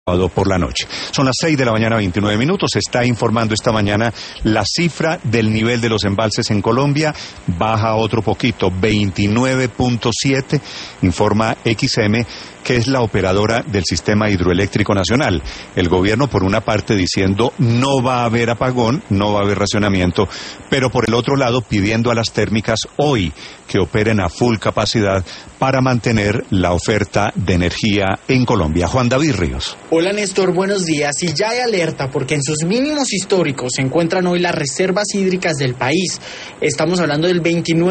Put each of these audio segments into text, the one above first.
por la noche. Son las 6 de la mañana, 29 minutos. Se está informando esta mañana la cifra del nivel de los embalses en Colombia. Baja otro poquito, 29.7, informa XM, que es la operadora del Sistema Hidroeléctrico Nacional. El gobierno, por una parte, diciendo no va a haber apagón, no va a haber racionamiento, pero por el otro lado, pidiendo a las térmicas hoy que operen a full capacidad para mantener la oferta de energía en Colombia. Juan David Ríos. Hola Néstor, buenos días. Y ya hay alerta porque en sus mínimos históricos se encuentran hoy las reservas hídricas del país. Estamos hablando del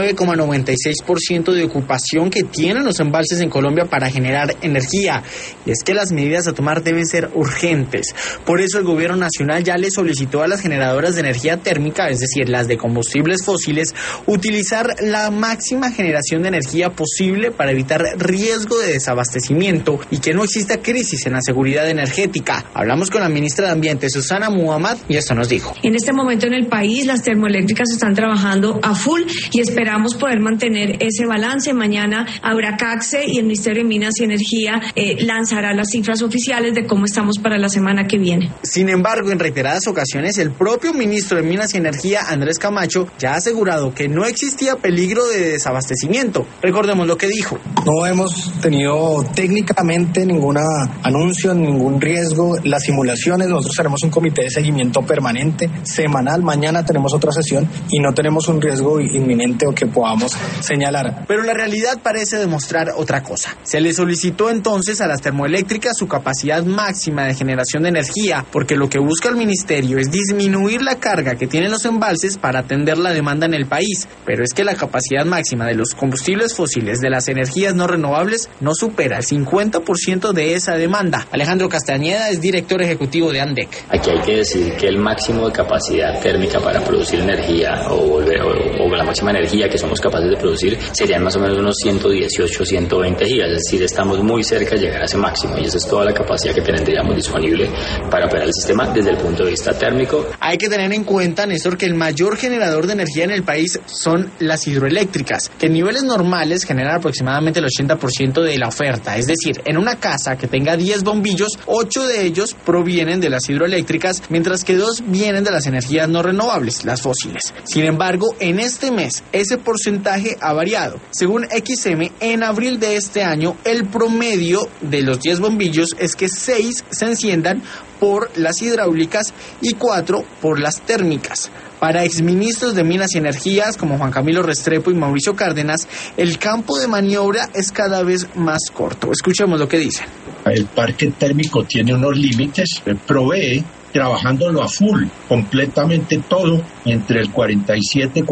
29,96% de ocupación que tienen los embalses en Colombia para generar energía. Y es que las medidas a tomar deben ser urgentes. Por eso el gobierno nacional ya le solicitó a las generadoras de energía térmica, es decir, las de combustibles fósiles, utilizar la máxima generación de energía posible para evitar riesgo de desabastecimiento y que no exista crisis en la seguridad energética. Hablamos con la ministra de Ambiente, Susana Muhammad, y esto nos dijo. En este momento en el país las termoeléctricas están trabajando a full y esperamos poder mantener ese balance. Mañana habrá CACSE y el Ministerio de Minas y Energía lanzará las cifras oficiales de cómo estamos para la semana que viene. Sin embargo, en reiteradas ocasiones, el propio ministro de Minas y Energía, Andrés Camacho, ya ha asegurado que no existía peligro de desabastecimiento. Recordemos lo que dijo. No hemos tenido técnicamente ningún anuncio, ningún riesgo. Las simulaciones, nosotros tenemos un comité de seguimiento permanente, semanal. Mañana tenemos otra sesión y no tenemos un riesgo inminente o que podamos señalar. Pero la realidad parece demostrar otra cosa. Se le solicitó entonces a las termoeléctricas su capacidad máxima de generación de energía, porque lo que busca el ministerio es disminuir la carga que tienen los embalses para atender la demanda en el país. Pero es que la capacidad máxima de los combustibles fósiles, de las energías no renovables, no supera el 50% de esa demanda. Alejandro Castañeda es director ejecutivo de ANDEC. Aquí hay que decir que el máximo de capacidad térmica para producir energía o la máxima energía que somos capaces de producir serían más o menos unos 118, 120 gigas, es decir, estamos muy cerca de llegar a ese máximo y esa es toda la capacidad que tendríamos disponible para operar el sistema desde el punto de vista térmico. Hay que tener en cuenta, Néstor, que el mayor generador de energía en el país son las hidroeléctricas, que en niveles normales generan aproximadamente el 80% de la oferta, es decir, en una casa que tenga 10 bombillos, 8 de ellos provienen de las hidroeléctricas, mientras que 2 vienen de las energías no renovables, las fósiles. Sin embargo, en este mes, ese porcentaje ha variado. Según XM, en abril de este año, el promedio de los 10 bombillos es que 6 se enciendan por las hidráulicas y 4 por las térmicas. Para exministros de Minas y Energías como Juan Camilo Restrepo y Mauricio Cárdenas, el campo de maniobra es cada vez más corto. Escuchemos lo que dicen. El parque térmico tiene unos límites, provee trabajándolo a full, completamente todo, entre el 47 y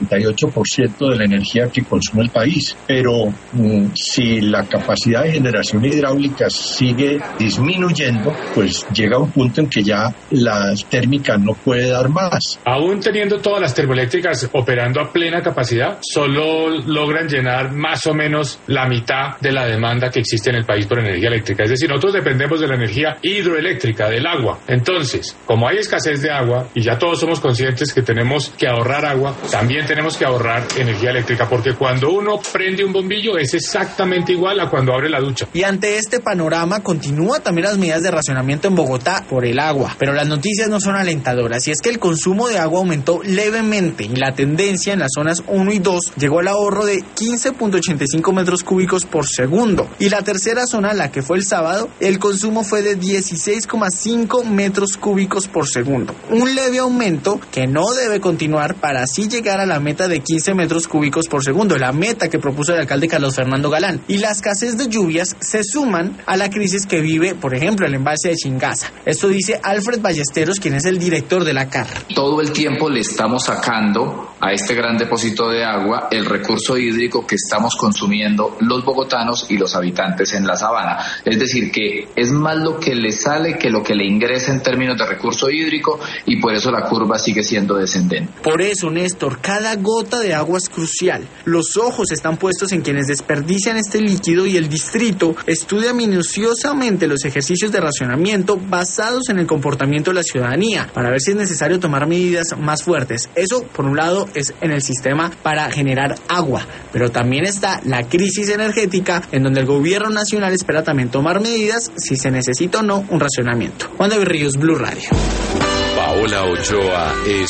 48% de la energía que consume el país. Pero si la capacidad de generación hidráulica sigue disminuyendo, pues llega un punto en que ya la térmica no puede dar más. Aún teniendo todas las termoeléctricas operando a plena capacidad, solo logran llenar más o menos la mitad de la demanda que existe en el país por energía eléctrica. Es decir, nosotros dependemos de la energía hidroeléctrica, del agua. Entonces, como hay escasez de agua y ya todos somos conscientes que tenemos que ahorrar agua, también tenemos que ahorrar energía eléctrica, porque cuando uno prende un bombillo es exactamente igual a cuando abre la ducha. Y ante este panorama continúan también las medidas de racionamiento en Bogotá por el agua, pero las noticias no son alentadoras, y es que el consumo de agua aumentó levemente y la tendencia en las zonas 1 y 2 llegó al ahorro de 15.85 metros cúbicos por segundo, y la tercera zona, la que fue el sábado, el consumo fue de 16,5 metros cúbicos por segundo. Un leve aumento que no debe continuar para así llegar a la meta de 15 metros cúbicos por segundo, la meta que propuso el alcalde Carlos Fernando Galán. Y la escasez de lluvias se suman a la crisis que vive, por ejemplo, el embalse de Chingaza. Esto dice Alfred Ballesteros, quien es el director de la CAR. Todo el tiempo le estamos sacando a este gran depósito de agua el recurso hídrico que estamos consumiendo los bogotanos y los habitantes en la sabana. Es decir, que es más lo que le sale que lo que le ingresa en términos de recurso hídrico, y por eso la curva sigue siendo descendente. Por eso, Néstor, cada gota de agua es crucial. Los ojos están puestos en quienes desperdician este líquido y el distrito estudia minuciosamente los ejercicios de racionamiento basados en el comportamiento de la ciudadanía para ver si es necesario tomar medidas más fuertes. Eso, por un lado, es en el sistema para generar agua, pero también está la crisis energética en donde el gobierno nacional espera también tomar medidas si se necesita o no un racionamiento. Juan David Ríos, Blue Radio. Paola Ochoa es